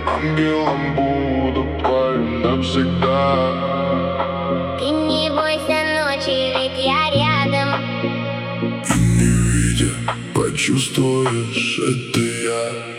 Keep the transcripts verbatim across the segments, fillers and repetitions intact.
ангелом буду твоим навсегда. Ты не бойся ночи, ведь я рядом. И не видя, почувствуешь, это я.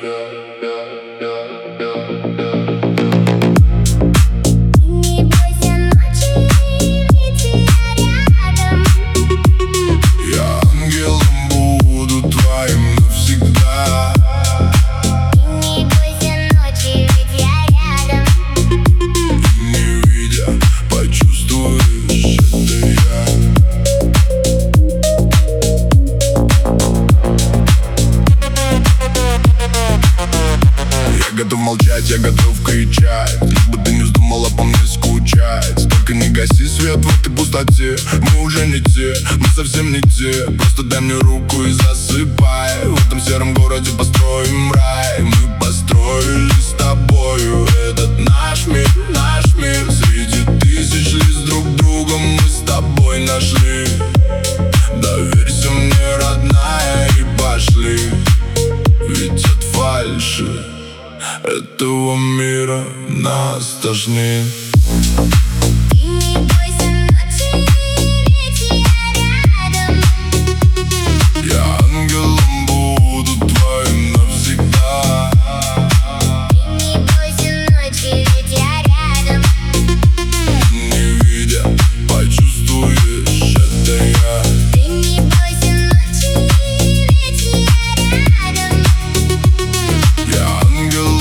Готов молчать, я готов кричать, лишь бы ты не вздумала по мне скучать. Только не гаси свет в этой пустоте. Мы уже не те, мы совсем не те. Просто дай мне руку и засыпай. В этом сером городе построим рай. Мы построили с тобою этот наш мир, наш мир. Среди тысяч лиц друг друга мы с тобой нашли. Доверься мне, родная, и пошли. Ведь от фальши этого мира нас тошнит. Ты не бойся ночи, ведь я рядом. Я ангелом буду твоим навсегда. Ты не бойся ночи, ведь я рядом. Не видя, почувствуешь, это я. Ты не бойся ночи, ведь я рядом. Я ангелом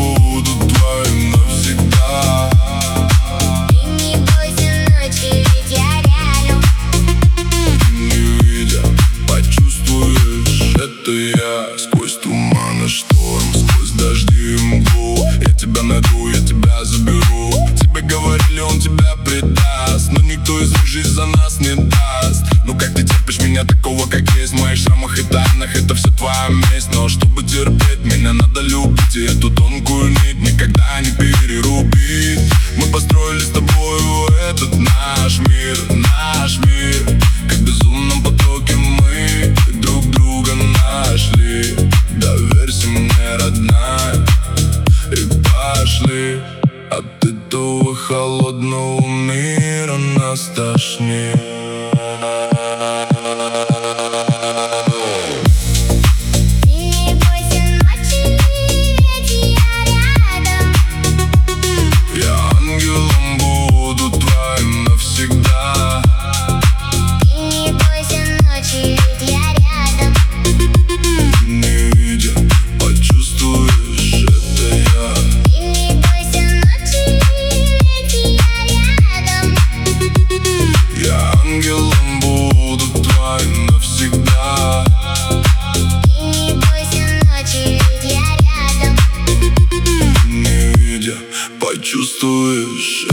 сквозь туман и шторм, сквозь дожди и мглу. Я тебя найду, я тебя заберу. Тебе говорили, он тебя предаст, но никто из них жизнь за нас не даст. Ну как ты терпишь меня такого, как есть? В моих шрамах и тайнах это все твоя месть. Но чтобы терпеть, меня надо любить. И эту тонкую нить никогда не перерубить. Мы построили с тобою этот наш мир, наш мир. Как в безумном потоке мы друг друга нашли. Доверься мне, родная, и пошли. От этого холодного мира нас тошнит. Ангелом буду твоим навсегда. Ты не бойся ночи, ведь я рядом. Не видя, почувствуешь.